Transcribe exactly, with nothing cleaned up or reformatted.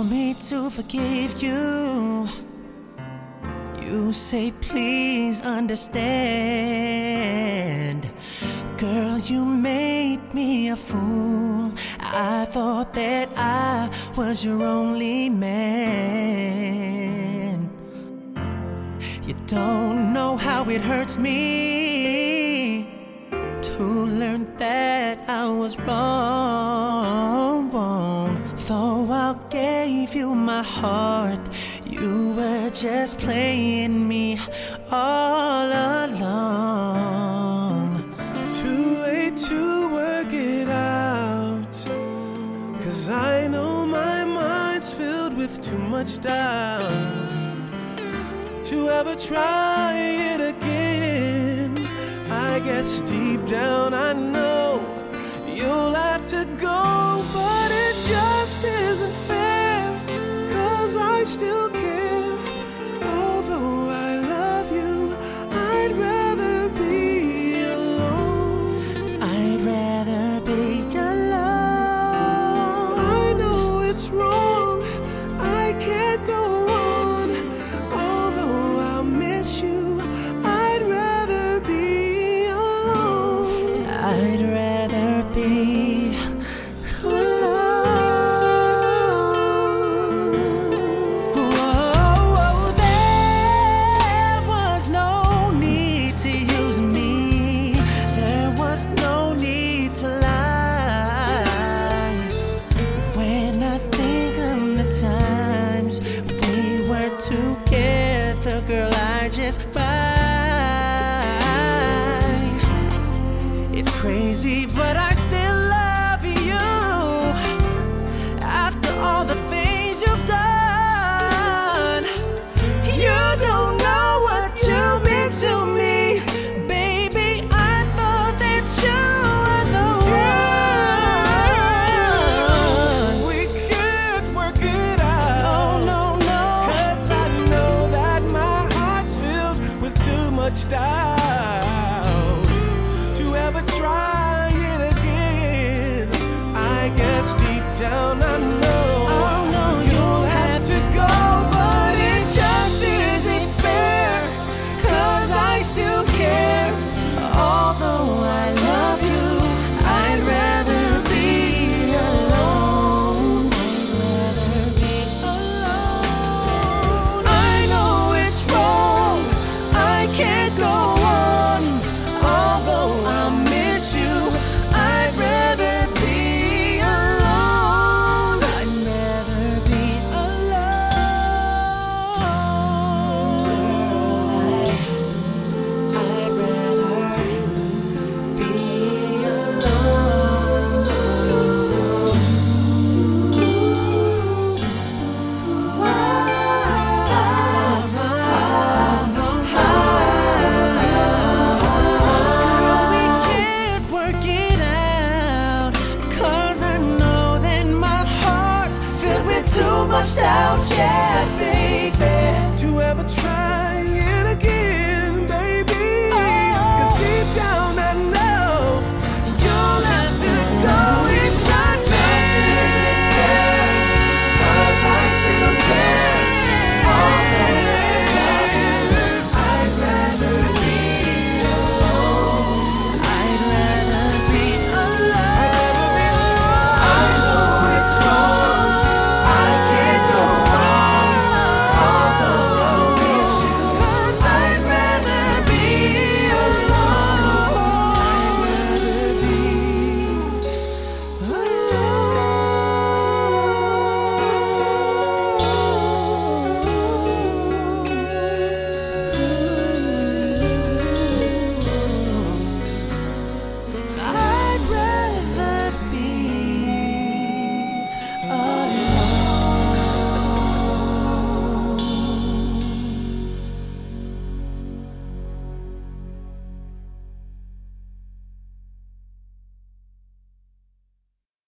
tell me to forgive you. You say please understand. Girl, you made me a fool. I thought that I was your only man. You don't know how it hurts me to learn that I was wrong, wrong. Though I gave you my heart, you were just playing me all along. Too late to work it out, 'cause I know my mind's filled with too much doubt to ever try it again. I guess deep down I know you'll have to go, but it just isn't fair, 'cause I still care. Although I love you, I'd rather be alone. I'd rather be alone. I know it's wrong, I can't go on. Although I'll miss you, I'd rather be alone. I'd rather be together, girl, I just buy. It's crazy, but I still love you. After all the things you've done, you don't know what you mean to me. Baby, I thought that you were the one. We could work it out. Oh, no, no. Much doubt to ever try it again. I guess deep down I know